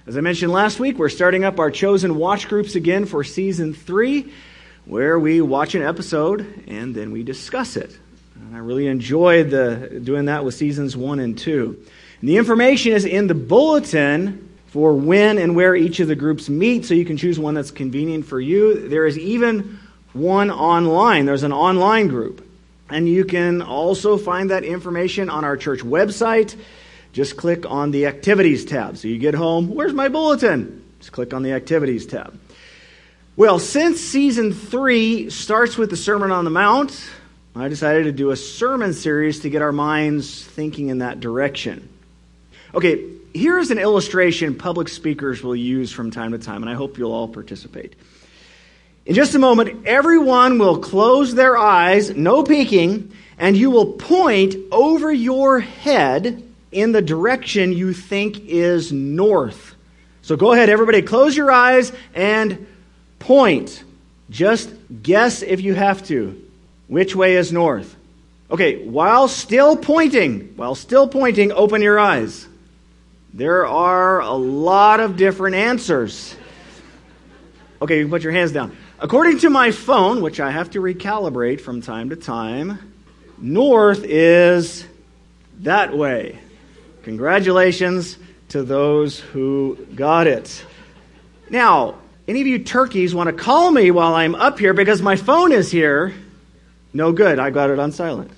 As I mentioned last week, we're starting up our Chosen Watch Groups again for Season 3, where we watch an episode and then we discuss it. And I really enjoyed doing that with Seasons 1 and 2. And the information is in the bulletin for when and where each of the groups meet, so you can choose one that's convenient for you. There is even one online. There's an online group. And you can also find that information on our church website. Just click on the Activities tab. So you get home, where's my bulletin? Just click on the Activities tab. Well, since Season 3 starts with the Sermon on the Mount, I decided to do a sermon series to get our minds thinking in that direction. Okay, here is an illustration public speakers will use from time to time, and I hope you'll all participate. In just a moment, everyone will close their eyes, no peeking, and you will point over your head in the direction you think is north. So go ahead, everybody, close your eyes and point. Just guess if you have to. Which way is north? Okay, while still pointing, open your eyes. There are a lot of different answers. Okay, you can put your hands down. According to my phone, which I have to recalibrate from time to time, north is that way. Congratulations to those who got it. Now, any of you turkeys want to call me while I'm up here because my phone is here? No good, I got it on silent.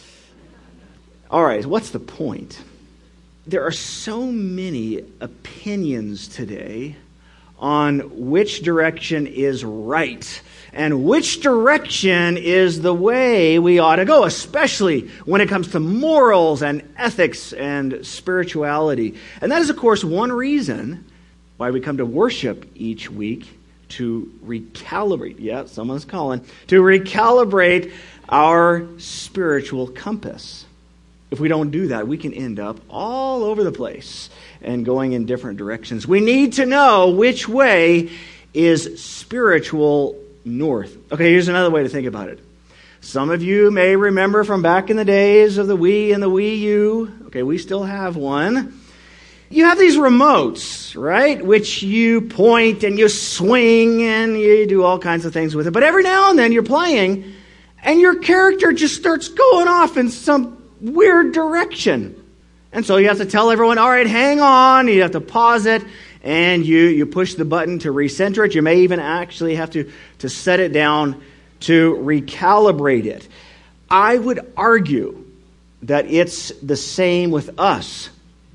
All right, what's the point? There are so many opinions today on which direction is right and which direction is the way we ought to go, especially when it comes to morals and ethics and spirituality. And that is, of course, one reason why we come to worship each week, to recalibrate, someone's calling, to recalibrate our spiritual compass. If we don't do that, we can end up all over the place and going in different directions. We need to know which way is spiritual north. Okay, here's another way to think about it. Some of you may remember from back in the days of the Wii and the Wii U. Okay, we still have one. You have these remotes, right, which you point and you swing and you do all kinds of things with it. But every now and then you're playing and your character just starts going off in some weird direction. And so you have to tell everyone, all right, hang on. You have to pause it, and you push the button to recenter it. You may even actually have to set it down to recalibrate it. I would argue that it's the same with us.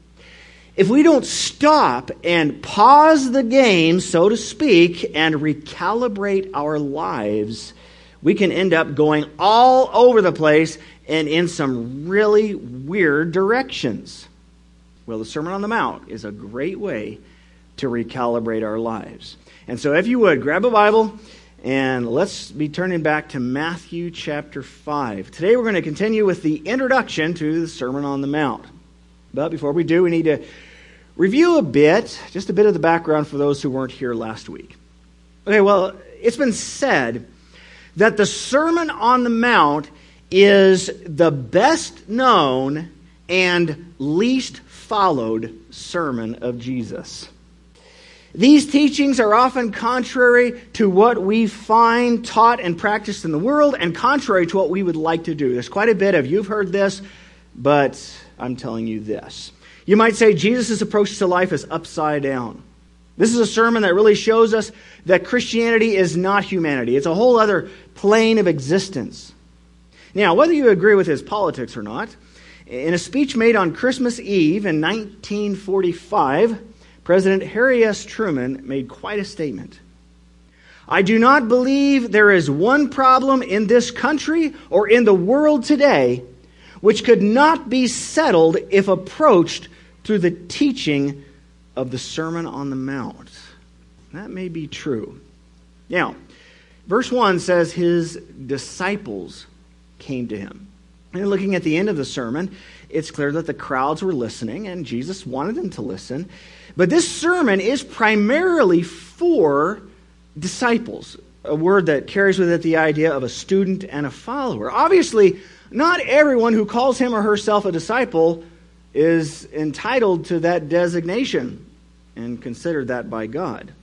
If we don't stop and pause the game, so to speak, and recalibrate our lives, we can end up going all over the place and in some really weird directions. Well, the Sermon on the Mount is a great way to recalibrate our lives. And so if you would, grab a Bible and let's be turning back to Matthew chapter 5. Today we're going to continue with the introduction to the Sermon on the Mount. But before we do, we need to review just a bit of the background for those who weren't here last week. Okay, well, it's been said that the Sermon on the Mount is the best known and least followed sermon of Jesus. These teachings are often contrary to what we find taught and practiced in the world and contrary to what we would like to do. There's quite a bit of, you've heard this, but I'm telling you this. You might say Jesus' approach to life is upside down. This is a sermon that really shows us that Christianity is not humanity. It's a whole other plane of existence. Now, whether you agree with his politics or not, in a speech made on Christmas Eve in 1945, President Harry S. Truman made quite a statement. I do not believe there is one problem in this country or in the world today which could not be settled if approached through the teaching of the Sermon on the Mount. That may be true. Now, verse 1 says his disciples came to him. And looking at the end of the sermon, it's clear that the crowds were listening and Jesus wanted them to listen. But this sermon is primarily for disciples, a word that carries with it the idea of a student and a follower. Obviously, not everyone who calls him or herself a disciple is entitled to that designation. and considered that by God.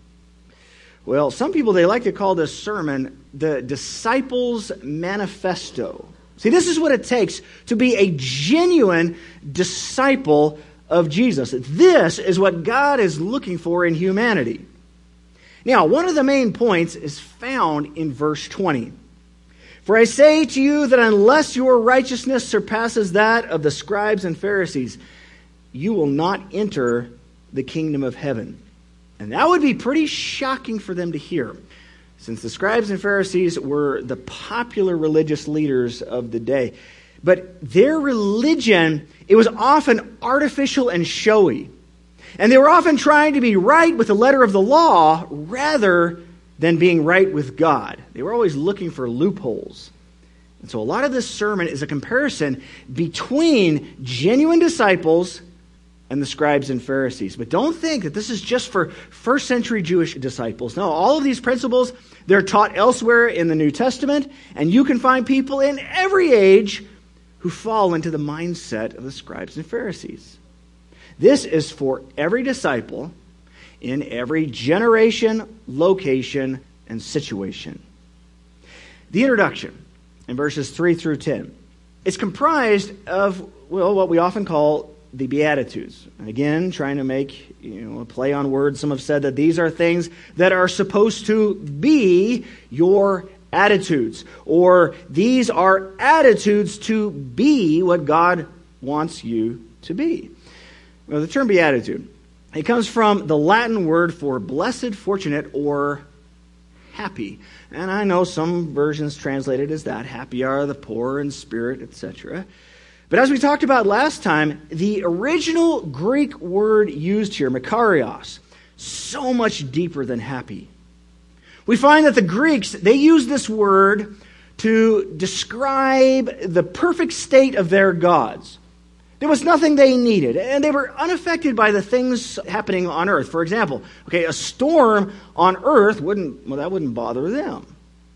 Well, some people, they like to call this sermon the Disciples' Manifesto. See, this is what it takes to be a genuine disciple of Jesus. This is what God is looking for in humanity. Now, one of the main points is found in verse 20. For I say to you that unless your righteousness surpasses that of the scribes and Pharisees, you will not enter the kingdom of heaven. And that would be pretty shocking for them to hear, since the scribes and Pharisees were the popular religious leaders of the day. But their religion, it was often artificial and showy. And they were often trying to be right with the letter of the law rather than being right with God. They were always looking for loopholes. And so a lot of this sermon is a comparison between genuine disciples and the scribes and Pharisees. But don't think that this is just for first century Jewish disciples. No, all of these principles, they're taught elsewhere in the New Testament, and you can find people in every age who fall into the mindset of the scribes and Pharisees. This is for every disciple in every generation, location, and situation. The introduction in verses 3 through 10 is comprised of, well, what we often call the Beatitudes. And again, trying to make a play on words, some have said that these are things that are supposed to be your attitudes, or these are attitudes to be what God wants you to be. Well, the term beatitude, it comes from the Latin word for blessed, fortunate, or happy. And I know some versions translate it as that. Happy are the poor in spirit, etc. But as we talked about last time, the original Greek word used here, makarios, so much deeper than happy. We find that the Greeks, they use this word to describe the perfect state of their gods. There was nothing they needed, and they were unaffected by the things happening on earth. For example, a storm on earth wouldn't bother them.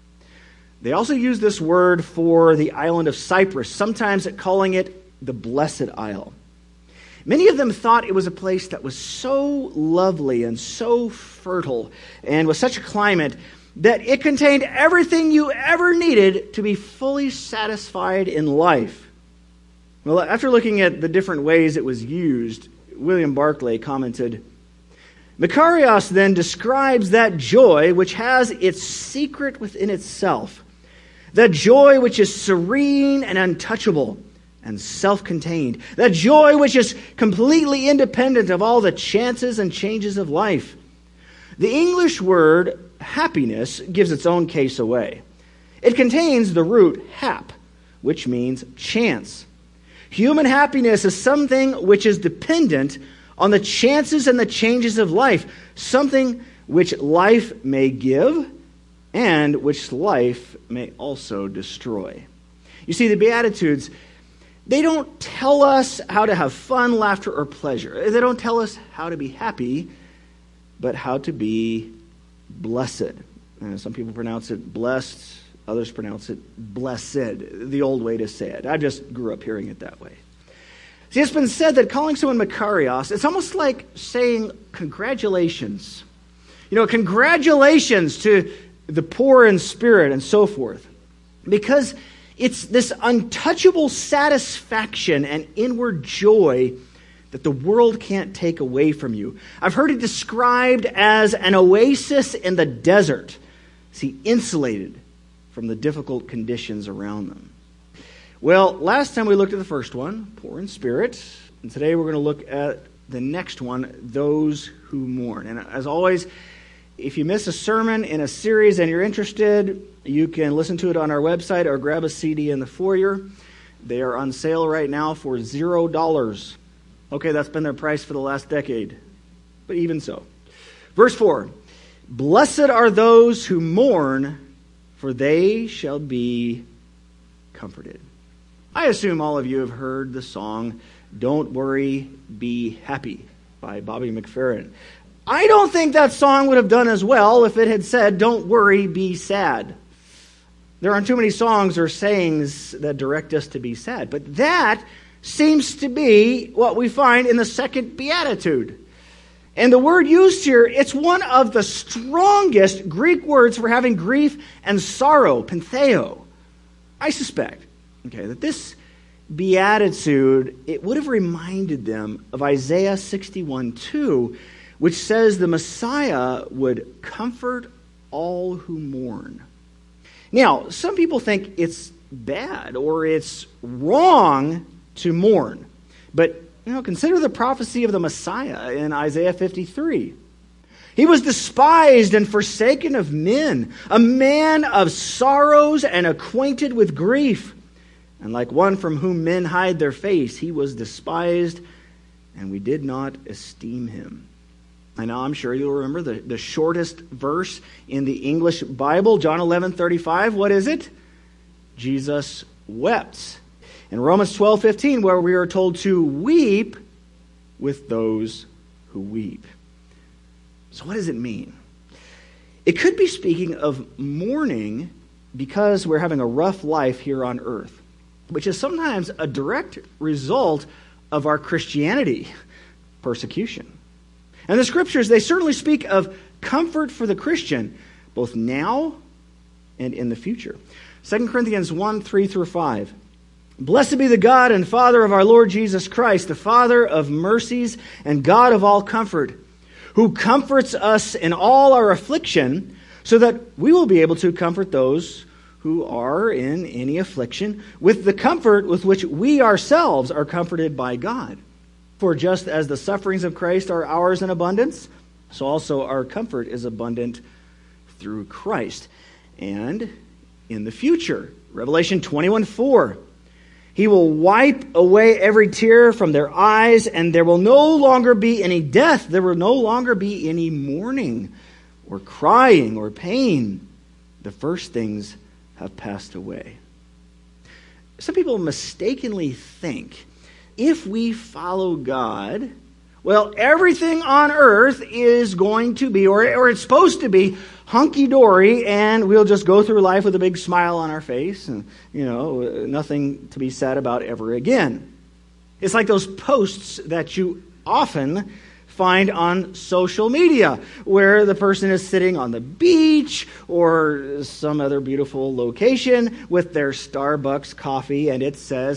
They also use this word for the island of Cyprus, sometimes calling it the Blessed Isle. Many of them thought it was a place that was so lovely and so fertile and with such a climate that it contained everything you ever needed to be fully satisfied in life. Well, after looking at the different ways it was used, William Barclay commented, Makarios then describes that joy which has its secret within itself, that joy which is serene and untouchable and self-contained, that joy which is completely independent of all the chances and changes of life. The English word happiness gives its own case away. It contains the root hap, which means chance. Human happiness is something which is dependent on the chances and the changes of life, something which life may give and which life may also destroy. You see, the Beatitudes, they don't tell us how to have fun, laughter, or pleasure. They don't tell us how to be happy, but how to be blessed. Some people pronounce it blessed, others pronounce it blessed, the old way to say it. I just grew up hearing it that way. See, it's been said that calling someone Makarios, it's almost like saying congratulations. Congratulations to the poor in spirit and so forth. Because it's this untouchable satisfaction and inward joy that the world can't take away from you. I've heard it described as an oasis in the desert. See, insulated from the difficult conditions around them. Well, last time we looked at the first one, poor in spirit, and today we're going to look at the next one, those who mourn. And as always, if you miss a sermon in a series and you're interested, you can listen to it on our website or grab a CD in the foyer. They are on sale right now for $0. Okay, that's been their price for the last decade, but even so. Verse 4, blessed are those who mourn, for they shall be comforted. I assume all of you have heard the song, Don't Worry, Be Happy by Bobby McFerrin. I don't think that song would have done as well if it had said, don't worry, be sad. There aren't too many songs or sayings that direct us to be sad. But that seems to be what we find in the second beatitude. And the word used here, it's one of the strongest Greek words for having grief and sorrow, pentheo. I suspect, that this beatitude, it would have reminded them of Isaiah 61:2, which says the Messiah would comfort all who mourn. Now, some people think it's bad or it's wrong to mourn. But, consider the prophecy of the Messiah in Isaiah 53. He was despised and forsaken of men, a man of sorrows and acquainted with grief. And like one from whom men hide their face, he was despised, and we did not esteem him. I know, I'm sure you'll remember the shortest verse in the English Bible, John 11:35. What is it? Jesus wept. In Romans 12:15, where we are told to weep with those who weep. So what does it mean? It could be speaking of mourning because we're having a rough life here on earth, which is sometimes a direct result of our Christianity, persecution. And the scriptures, they certainly speak of comfort for the Christian, both now and in the future. 2 Corinthians 1:3-5. Blessed be the God and Father of our Lord Jesus Christ, the Father of mercies and God of all comfort, who comforts us in all our affliction, so that we will be able to comfort those who are in any affliction with the comfort with which we ourselves are comforted by God. For just as the sufferings of Christ are ours in abundance, so also our comfort is abundant through Christ. And in the future, Revelation 21:4, He will wipe away every tear from their eyes, and there will no longer be any death. There will no longer be any mourning or crying or pain. The first things have passed away. Some people mistakenly think if we follow God, well, everything on earth is going to be, or it's supposed to be, hunky-dory, and we'll just go through life with a big smile on our face and, nothing to be sad about ever again. It's like those posts that you often find on social media where the person is sitting on the beach or some other beautiful location with their Starbucks coffee, and it says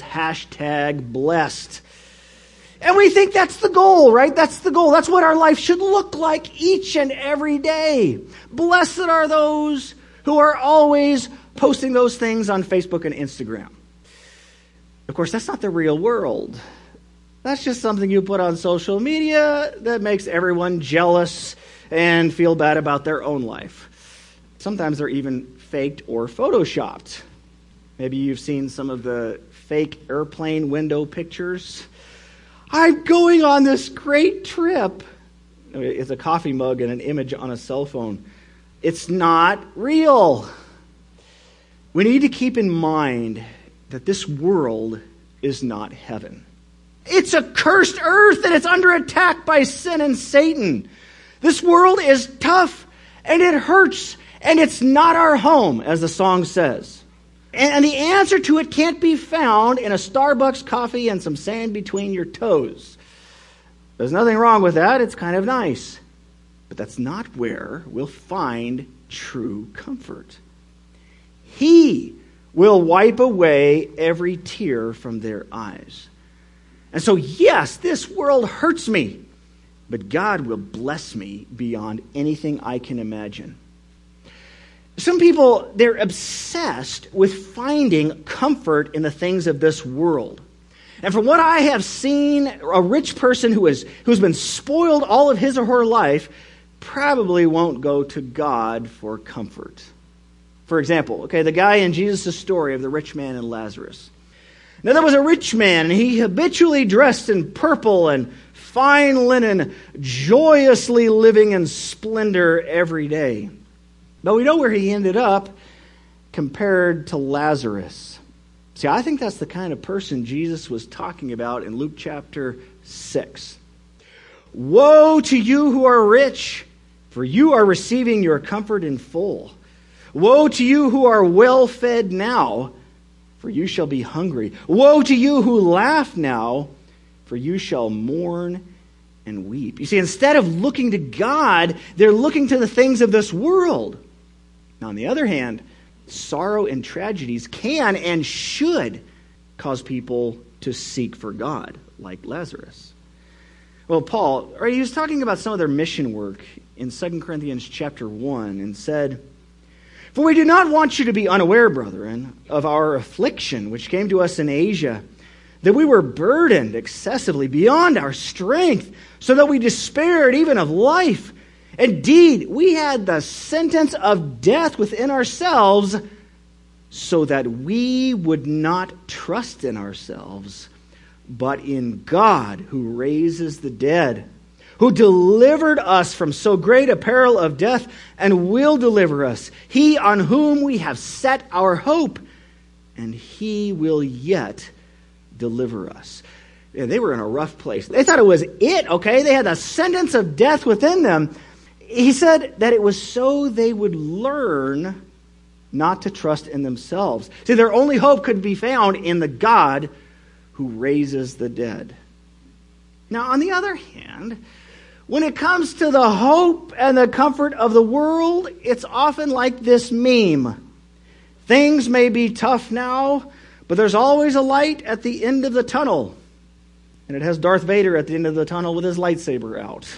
#blessed. And we think that's the goal, right? That's the goal. That's what our life should look like each and every day. Blessed are those who are always posting those things on Facebook and Instagram. Of course, that's not the real world. That's just something you put on social media that makes everyone jealous and feel bad about their own life. Sometimes they're even faked or photoshopped. Maybe you've seen some of the fake airplane window pictures. I'm going on this great trip. It's a coffee mug and an image on a cell phone. It's not real. We need to keep in mind that this world is not heaven. It's a cursed earth and it's under attack by sin and Satan. This world is tough and it hurts and it's not our home, as the song says. And the answer to it can't be found in a Starbucks coffee and some sand between your toes. There's nothing wrong with that. It's kind of nice. But that's not where we'll find true comfort. He will wipe away every tear from their eyes. And so, yes, this world hurts me, but God will bless me beyond anything I can imagine. Some people, they're obsessed with finding comfort in the things of this world. And from what I have seen, a rich person who's been spoiled all of his or her life probably won't go to God for comfort. For example, the guy in Jesus' story of the rich man and Lazarus. Now, there was a rich man, and he habitually dressed in purple and fine linen, joyously living in splendor every day. But we know where he ended up compared to Lazarus. See, I think that's the kind of person Jesus was talking about in Luke chapter 6. Woe to you who are rich, for you are receiving your comfort in full. Woe to you who are well fed now, for you shall be hungry. Woe to you who laugh now, for you shall mourn and weep. You see, instead of looking to God, they're looking to the things of this world. Now, on the other hand, sorrow and tragedies can and should cause people to seek for God, like Lazarus. Well, Paul, he was talking about some of their mission work in 2 Corinthians chapter 1 and said, "For we do not want you to be unaware, brethren, of our affliction which came to us in Asia, that we were burdened excessively beyond our strength, so that we despaired even of life. Indeed, we had the sentence of death within ourselves, so that we would not trust in ourselves, but in God who raises the dead, who delivered us from so great a peril of death and will deliver us, he on whom we have set our hope, and he will yet deliver us." Yeah, they were in a rough place. They thought it was it, okay? They had the sentence of death within them. He said that it was so they would learn not to trust in themselves. See, their only hope could be found in the God who raises the dead. Now, on the other hand, when it comes to the hope and the comfort of the world, it's often like this meme. Things may be tough now, but there's always a light at the end of the tunnel. And it has Darth Vader at the end of the tunnel with his lightsaber out.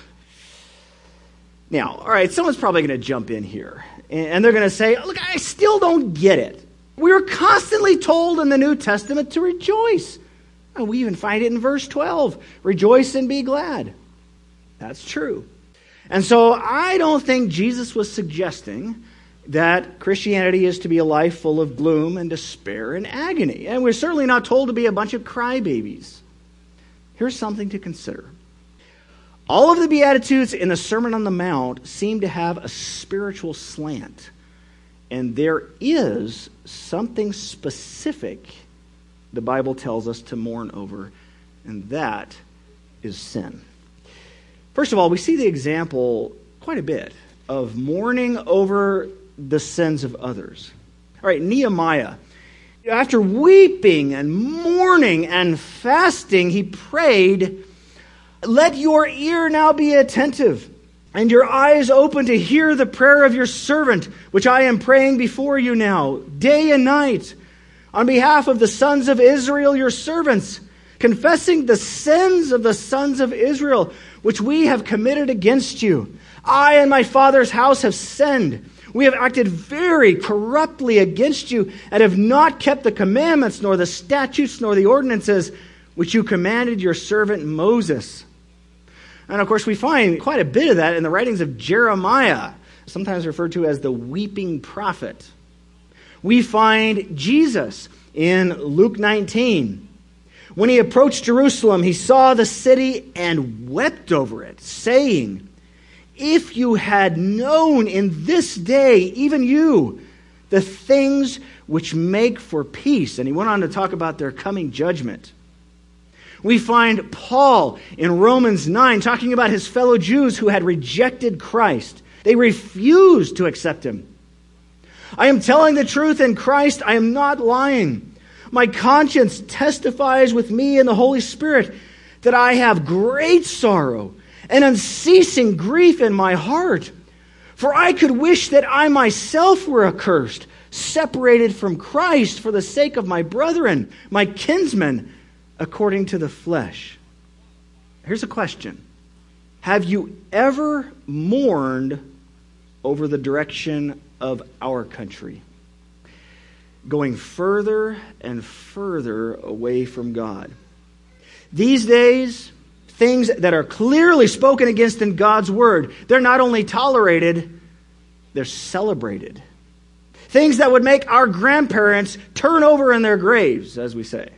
Now, all right, someone's probably going to jump in here. And they're going to say, look, I still don't get it. We're constantly told in the New Testament to rejoice. And we even find it in verse 12. Rejoice and be glad. That's true. And so I don't think Jesus was suggesting that Christianity is to be a life full of gloom and despair and agony. And we're certainly not told to be a bunch of crybabies. Here's something to consider. All of the Beatitudes in the Sermon on the Mount seem to have a spiritual slant. And there is something specific the Bible tells us to mourn over, and that is sin. First of all, we see the example quite a bit of mourning over the sins of others. All right, Nehemiah, after weeping and mourning and fasting, he prayed, "Let your ear now be attentive, and your eyes open to hear the prayer of your servant, which I am praying before you now, day and night, on behalf of the sons of Israel, your servants, confessing the sins of the sons of Israel, which we have committed against you. I and my father's house have sinned. We have acted very corruptly against you, and have not kept the commandments, nor the statutes, nor the ordinances, which you commanded your servant Moses." And of course, we find quite a bit of that in the writings of Jeremiah, sometimes referred to as the weeping prophet. We find Jesus in Luke 19. When he approached Jerusalem, he saw the city and wept over it, saying, "If you had known in this day, even you, the things which make for peace." And he went on to talk about their coming judgment. We find Paul in Romans 9 talking about his fellow Jews who had rejected Christ. They refused to accept him. "I am telling the truth in Christ. I am not lying. My conscience testifies with me in the Holy Spirit that I have great sorrow and unceasing grief in my heart. For I could wish that I myself were accursed, separated from Christ for the sake of my brethren, my kinsmen, according to the flesh." Here's a question. Have you ever mourned over the direction of our country? Going further and further away from God. These days, things that are clearly spoken against in God's word, they're not only tolerated, they're celebrated. Things that would make our grandparents turn over in their graves, as we say.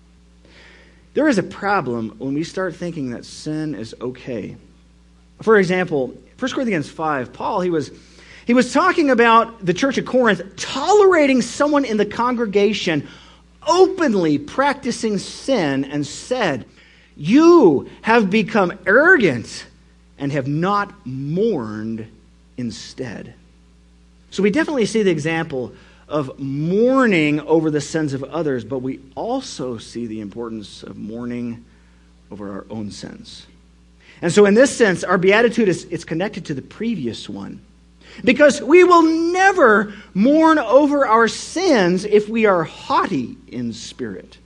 There is a problem when we start thinking that sin is okay. For example, 1 Corinthians 5, Paul, he was talking about the church of Corinth tolerating someone in the congregation openly practicing sin, and said, "You have become arrogant and have not mourned instead." So we definitely see the example of mourning over the sins of others, but we also see the importance of mourning over our own sins. And so in this sense, our beatitude it's connected to the previous one. Because we will never mourn over our sins if we are haughty in spirit.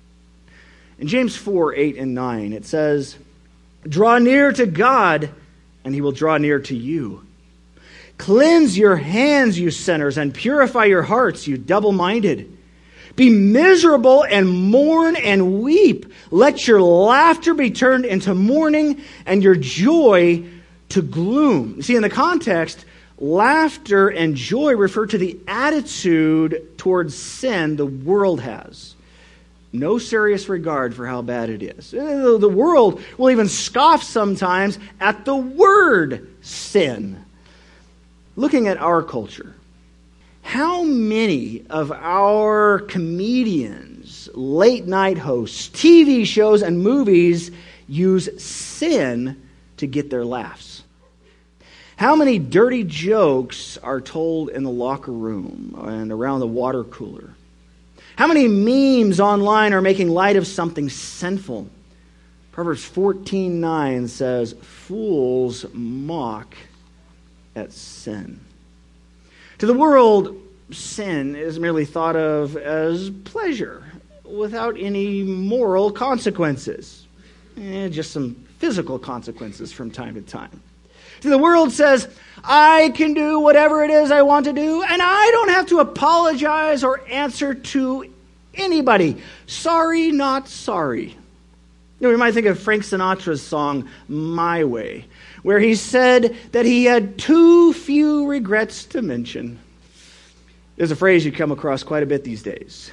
In James 4, 8 and 9, it says, "Draw near to God, and he will draw near to you. Cleanse your hands, you sinners, and purify your hearts, you double-minded. Be miserable and mourn and weep. Let your laughter be turned into mourning and your joy to gloom." You see, in the context, laughter and joy refer to the attitude towards sin the world has. No serious regard for how bad it is. The world will even scoff sometimes at the word sin. Looking at our culture, how many of our comedians, late night hosts, TV shows, and movies use sin to get their laughs? How many dirty jokes are told in the locker room and around the water cooler? How many memes online are making light of something sinful? Proverbs 14:9 says, "Fools mock at sin." To the world, sin is merely thought of as pleasure without any moral consequences. Just some physical consequences from time to time. The world says, I can do whatever it is I want to do, and I don't have to apologize or answer to anybody. Sorry, not sorry. We might think of Frank Sinatra's song, "My Way," where he said that he had too few regrets to mention. There's a phrase you come across quite a bit these days.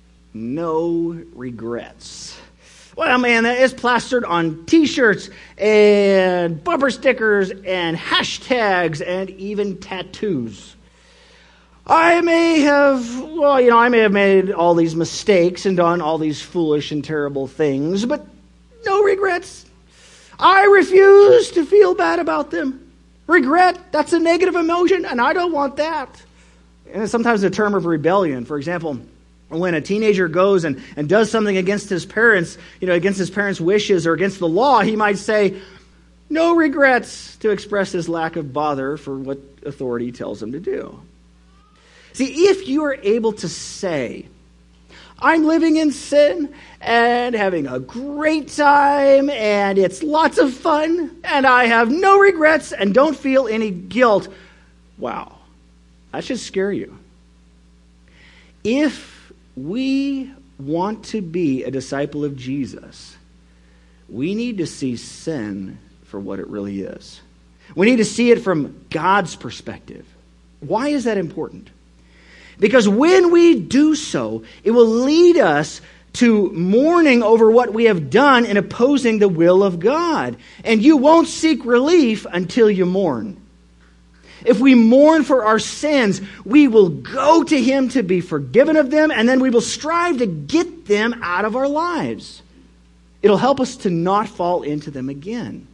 No regrets. Well, man, that is plastered on T-shirts and bumper stickers and hashtags and even tattoos. I may have made all these mistakes and done all these foolish and terrible things, but no regrets. I refuse to feel bad about them. Regret, that's a negative emotion, and I don't want that. And it's sometimes a term of rebellion. For example, when a teenager goes and does something against his parents, against his parents' wishes or against the law, he might say, no regrets, to express his lack of bother for what authority tells him to do. See, if you are able to say, I'm living in sin and having a great time and it's lots of fun and I have no regrets and don't feel any guilt, wow, that should scare you. If we want to be a disciple of Jesus, we need to see sin for what it really is. We need to see it from God's perspective. Why is that important? Because when we do so, it will lead us to mourning over what we have done in opposing the will of God. And you won't seek relief until you mourn. If we mourn for our sins, we will go to Him to be forgiven of them, and then we will strive to get them out of our lives. It'll help us to not fall into them again.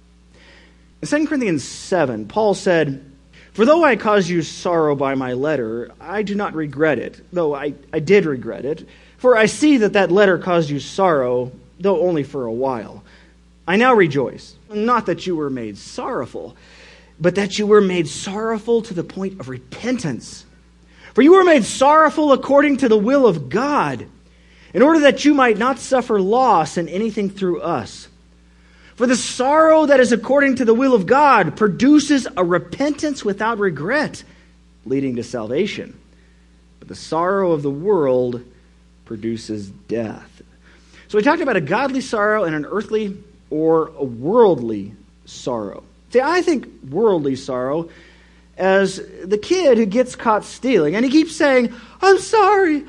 In 2 Corinthians 7, Paul said, "For though I caused you sorrow by my letter, I do not regret it, though I did regret it. For I see that letter caused you sorrow, though only for a while. I now rejoice, not that you were made sorrowful, but that you were made sorrowful to the point of repentance. For you were made sorrowful according to the will of God, in order that you might not suffer loss in anything through us. For the sorrow that is according to the will of God produces a repentance without regret, leading to salvation. But the sorrow of the world produces death." So we talked about a godly sorrow and an earthly or a worldly sorrow. See, I think worldly sorrow as the kid who gets caught stealing, and he keeps saying, I'm sorry.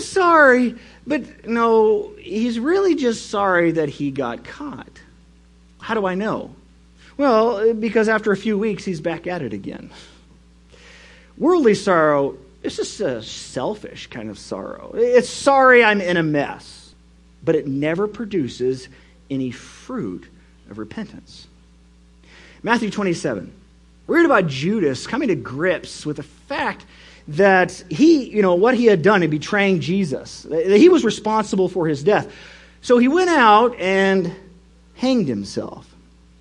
But no, he's really just sorry that he got caught. How do I know? Well, because after a few weeks, he's back at it again. Worldly sorrow is just a selfish kind of sorrow. It's sorry I'm in a mess, but it never produces any fruit of repentance. Matthew 27. We read about Judas coming to grips with the fact that what he had done in betraying Jesus, that he was responsible for his death. So he went out and hanged himself.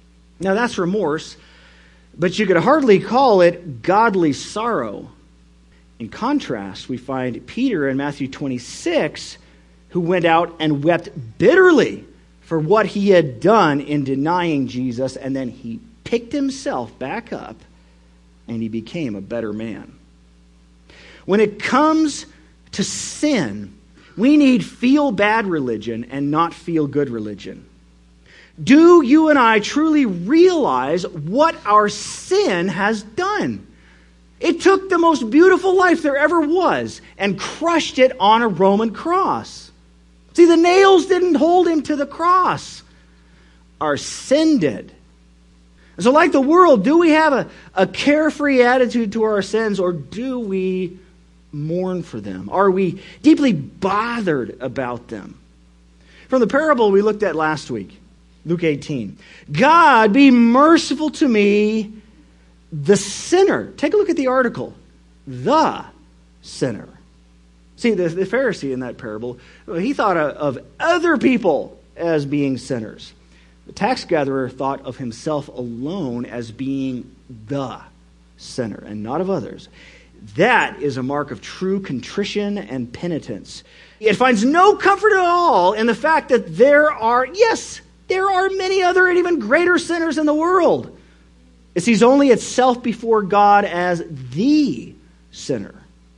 Now that's remorse, but you could hardly call it godly sorrow. In contrast, we find Peter in Matthew 26, who went out and wept bitterly for what he had done in denying Jesus, and then he picked himself back up and he became a better man. When it comes to sin, we need feel-bad religion and not feel-good religion. Do you and I truly realize what our sin has done? It took the most beautiful life there ever was and crushed it on a Roman cross. See, the nails didn't hold him to the cross. Our sin did. So like the world, do we have a carefree attitude to our sins, or do we mourn for them? Are we deeply bothered about them? From the parable we looked at last week, Luke 18. God, be merciful to me, the sinner. Take a look at the article. The sinner. See, the Pharisee in that parable, he thought of other people as being sinners. The tax gatherer thought of himself alone as being the sinner and not of others. That is a mark of true contrition and penitence. It finds no comfort at all in the fact that there are many other and even greater sinners in the world. It sees only itself before God as the sinner.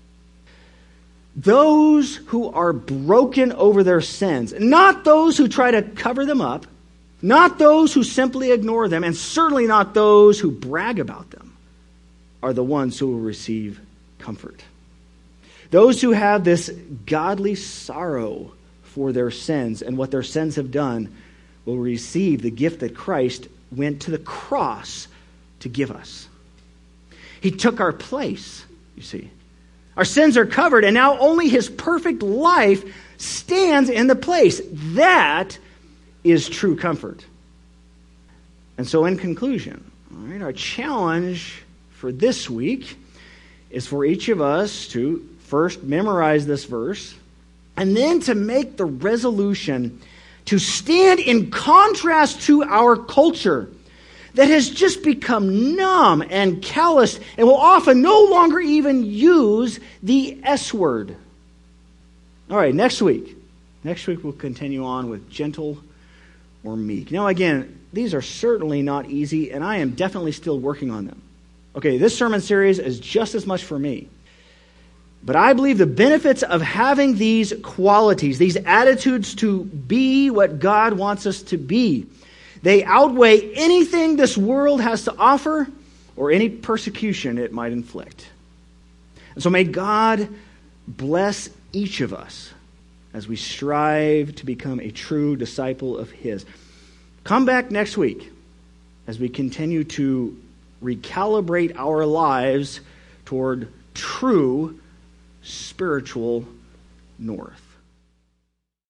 Those who are broken over their sins, not those who try to cover them up, not those who simply ignore them, and certainly not those who brag about them, are the ones who will receive comfort. Those who have this godly sorrow for their sins and what their sins have done will receive the gift that Christ went to the cross to give us. He took our place, you see. Our sins are covered, and now only his perfect life stands in the place. That is true comfort. And so in conclusion, all right, our challenge for this week is for each of us to first memorize this verse, and then to make the resolution to stand in contrast to our culture that has just become numb and calloused and will often no longer even use the S word. All right, next week we'll continue on with gentle or meek. Now again, these are certainly not easy, and I am definitely still working on them. Okay, this sermon series is just as much for me. But I believe the benefits of having these qualities, these attitudes to be what God wants us to be, they outweigh anything this world has to offer or any persecution it might inflict. And so may God bless each of us as we strive to become a true disciple of his. Come back next week as we continue to recalibrate our lives toward true spiritual north.